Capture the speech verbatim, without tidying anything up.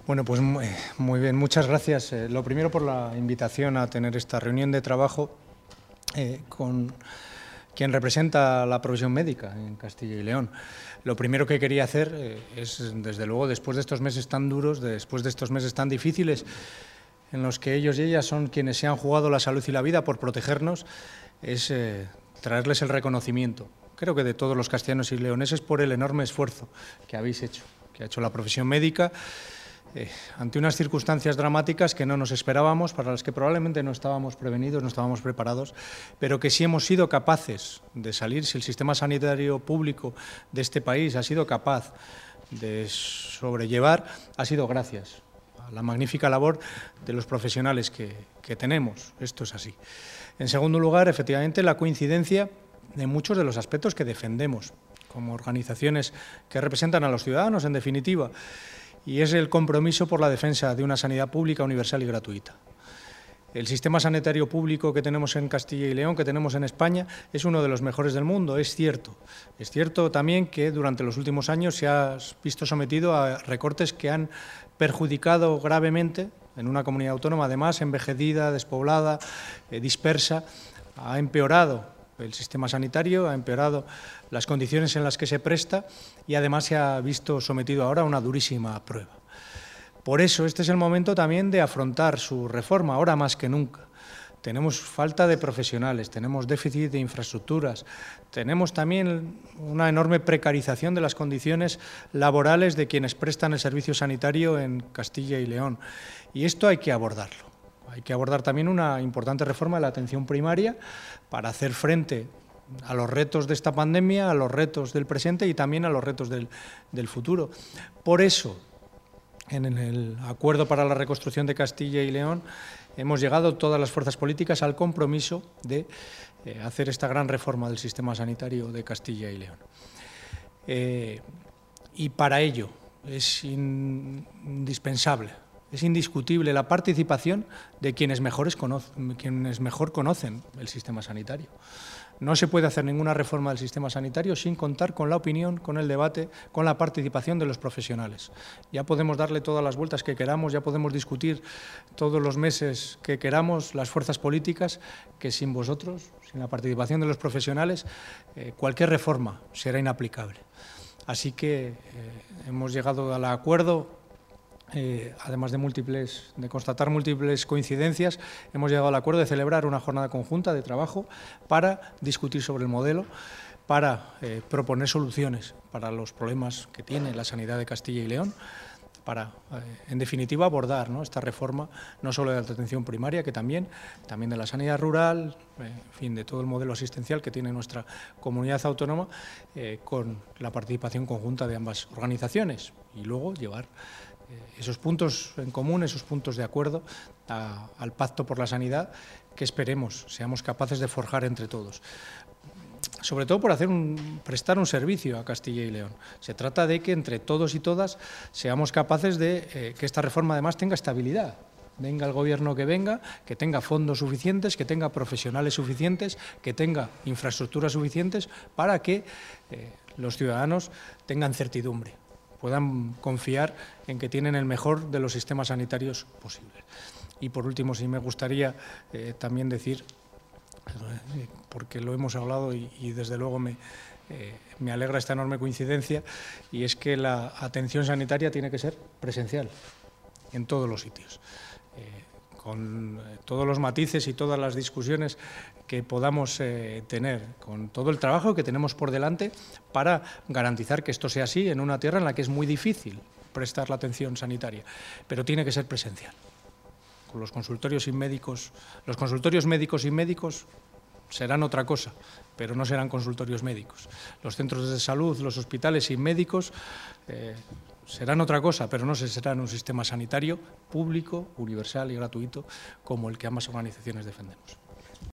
Bueno, pues muy bien, muchas gracias. Eh, lo primero por la invitación a tener esta reunión de trabajo eh, con quien representa la profesión médica en Castilla y León. Lo primero que quería hacer eh, es, desde luego, después de estos meses tan duros, después de estos meses tan difíciles, en los que ellos y ellas son quienes se han jugado la salud y la vida por protegernos, es eh, traerles el reconocimiento, creo que de todos los castellanos y leoneses, por el enorme esfuerzo que habéis hecho, que ha hecho la profesión médica, Eh, ante unas circunstancias dramáticas que no nos esperábamos, para las que probablemente no estábamos prevenidos, no estábamos preparados, pero que sí hemos sido capaces de salir. Si el sistema sanitario público de este país ha sido capaz de sobrellevar, ha sido gracias a la magnífica labor de los profesionales que, que tenemos. Esto es así. En segundo lugar, efectivamente, la coincidencia de muchos de los aspectos que defendemos como organizaciones que representan a los ciudadanos, en definitiva, y es el compromiso por la defensa de una sanidad pública, universal y gratuita. El sistema sanitario público que tenemos en Castilla y León, que tenemos en España, es uno de los mejores del mundo, es cierto. Es cierto también que durante los últimos años se ha visto sometido a recortes que han perjudicado gravemente en una comunidad autónoma, además envejecida, despoblada, eh, dispersa, ha empeorado el sistema sanitario, ha empeorado las condiciones en las que se presta y además se ha visto sometido ahora a una durísima prueba. Por eso este es el momento también de afrontar su reforma, ahora más que nunca. Tenemos falta de profesionales, tenemos déficit de infraestructuras, tenemos también una enorme precarización de las condiciones laborales de quienes prestan el servicio sanitario en Castilla y León. Y esto hay que abordarlo. Hay que abordar también una importante reforma de la atención primaria para hacer frente a los retos de esta pandemia, a los retos del presente y también a los retos del, del futuro. Por eso, en el Acuerdo para la Reconstrucción de Castilla y León, hemos llegado todas las fuerzas políticas al compromiso de eh, hacer esta gran reforma del sistema sanitario de Castilla y León. Eh, y para ello es in, indispensable, es indiscutible la participación de quienes, mejores conocen, quienes mejor conocen el sistema sanitario. No se puede hacer ninguna reforma del sistema sanitario sin contar con la opinión, con el debate, con la participación de los profesionales. Ya podemos darle todas las vueltas que queramos, ya podemos discutir todos los meses que queramos las fuerzas políticas, que sin vosotros, sin la participación de los profesionales, eh, cualquier reforma será inaplicable. Así que eh, hemos llegado al acuerdo. Eh, además de, múltiples, de constatar múltiples coincidencias, hemos llegado al acuerdo de celebrar una jornada conjunta de trabajo para discutir sobre el modelo, para eh, proponer soluciones para los problemas que tiene la sanidad de Castilla y León, para, eh, en definitiva, abordar, ¿no?, esta reforma, no solo de la atención primaria, que también, también de la sanidad rural, eh, en fin, de todo el modelo asistencial que tiene nuestra comunidad autónoma, eh, con la participación conjunta de ambas organizaciones, y luego llevar esos puntos en común, esos puntos de acuerdo a, al Pacto por la Sanidad, que esperemos seamos capaces de forjar entre todos. Sobre todo por hacer un, prestar un servicio a Castilla y León. Se trata de que entre todos y todas seamos capaces de eh, que esta reforma además tenga estabilidad. Venga el gobierno que venga, que tenga fondos suficientes, que tenga profesionales suficientes, que tenga infraestructuras suficientes para que eh, los ciudadanos tengan certidumbre, puedan confiar en que tienen el mejor de los sistemas sanitarios posibles. Y por último, sí me gustaría eh, también decir, eh, porque lo hemos hablado y, y desde luego me, eh, me alegra esta enorme coincidencia, y es que la atención sanitaria tiene que ser presencial en todos los sitios. Eh, con todos los matices y todas las discusiones que podamos eh, tener, con todo el trabajo que tenemos por delante para garantizar que esto sea así en una tierra en la que es muy difícil prestar la atención sanitaria, pero tiene que ser presencial. Con los consultorios y médicos, los consultorios médicos y médicos serán otra cosa, pero no serán consultorios médicos. Los centros de salud, los hospitales y médicos eh, serán otra cosa, pero no serán un sistema sanitario público, universal y gratuito como el que ambas organizaciones defendemos.